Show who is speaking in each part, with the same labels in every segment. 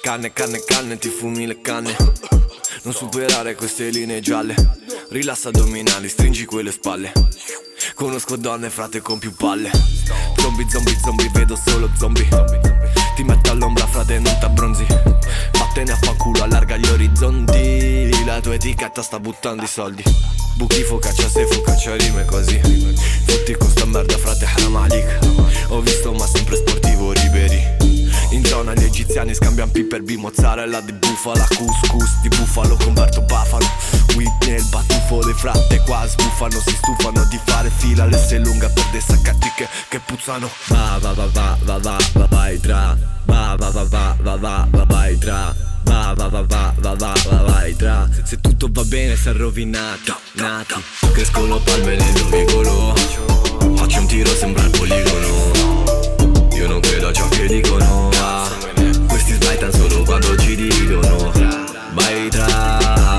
Speaker 1: Canne, canne, canne, ti fumi le canne. Non superare queste linee gialle. Rilassa addominali, stringi quelle spalle. Conosco donne frate con più palle. Zombie, zombie, zombie, vedo solo zombie. Ti metto all'ombra frate, non t'abbronzi. Vattene a fanculo, allarga gli orizzonti. La tua etichetta sta buttando i soldi. Buchi focaccia se focaccia rime così. Fotti con sta merda frate, haram alik. Ho visto ma sempre sportivo Ribéry. In zona gli egiziani scambiano piperbi, mozzarella di bufala, couscous di bufalo, converto bafalo. Whitney il batuffo, le fratte qua sbuffano, si stufano di fare fila, l'esse lunga per dei saccati che puzzano. Va va va va va va va vai tra. Va va va va va va va vai tra. Va va va va va va va vai tra. Se tutto va bene si è rovinati, nati. Crescono palme nel vicolo. Faccio un tiro sembra il poligono. Io non credo a ciò che dicono. Questi sbagliano solo quando ci dicono. Vai tra.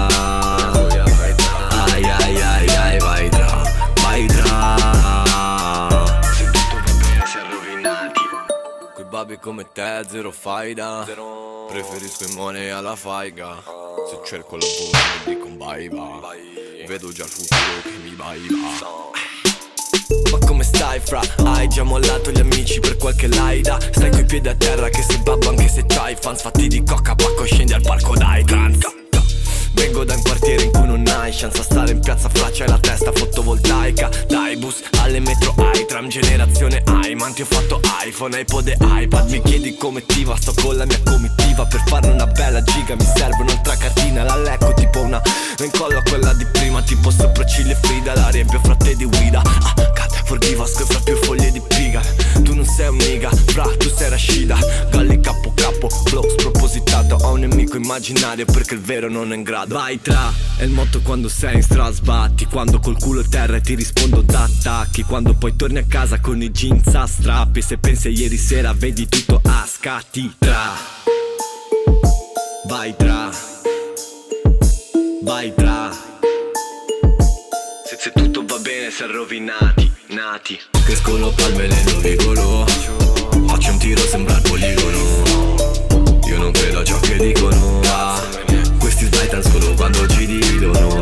Speaker 1: Ai ai ai ai vai tra. Vai tra. Se tutto va bene si è rovinati. Coi babi come te zero faida. Preferisco i money alla faiga. Se cerco lavoro mi dico un bye bye. Vedo già il futuro che mi va. Ma come stai fra? Hai già mollato gli amici per qualche laida? Stai coi piedi a terra che sei babbo anche se c'hai fans fatti di coca, pacco scendi al parco dai trans. Vengo da un quartiere in cui non hai chance a stare in piazza fra, c'hai la testa fotovoltaica. Dai bus alle metro hai tram generazione Iman. Ti ho fatto iPhone, iPod e iPad. Mi chiedi come ti va, sto con la mia comitiva. Per farne una bella giga mi serve un'altra cartina. La lecco tipo una, la incollo a quella di prima. Tipo sopracciglia e Frida, la riempio fratte di guida. Ah, God, forgive us che fra più foglie di piga. Tu non sei un nigga, fra, tu sei Rashida. Galli capo capo, flow spropositato. Ho un nemico immaginario perché il vero non è in grado. Vai tra, è il motto quando sei in stra, sbatti. Quando col culo a terra e ti rispondo da attacchi. Quando poi torni a casa con i jeans a strappi. Se pensi a ieri sera vedi tutto a scatti. Tra, vai tra, vai tra. Se tutto va bene si è rovinati, nati. Crescono palme nel vicolo. Faccio un tiro sembra il poligono. Io non credo a ciò che dicono. Questi sbagliano solo quando ci dicono.